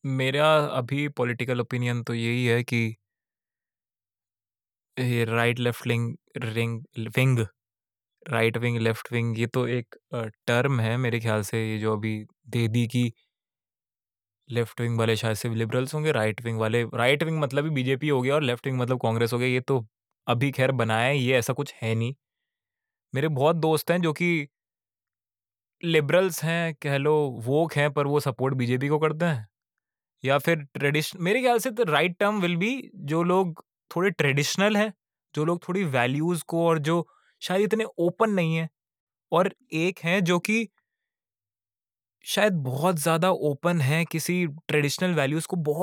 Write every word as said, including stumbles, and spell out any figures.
मेरा अभी political opinion तो यही है कि ये राइट लेफ्ट लिंग ring wing right wing left wing ये तो एक टर्म है मेरे ख्याल से। ये जो अभी दे दी कि लेफ्ट विंग वाले शायद से लिबरल्स होंगे, राइट विंग वाले, राइट विंग मतलब ही बीजेपी हो गया और लेफ्ट विंग मतलब कांग्रेस हो गया। ये तो अभी खैर बनाया है, ये ऐसा कुछ है नहीं। मेरे बहुत दोस्त हैं जो कि लिबरल्स हैं, कह लो वोक हैं, पर वो सपोर्ट बीजेपी को करते हैं। या फिर ट्रेडिशन, मेरे ख्याल से तो राइट टर्म विल बी जो लोग थोड़े ट्रेडिशनल हैं, जो लोग थोड़ी वैल्यूज को और जो शायद इतने ओपन नहीं है, और एक हैं जो कि शायद बहुत ज्यादा ओपन है किसी ट्रेडिशनल वैल्यूज को बहुत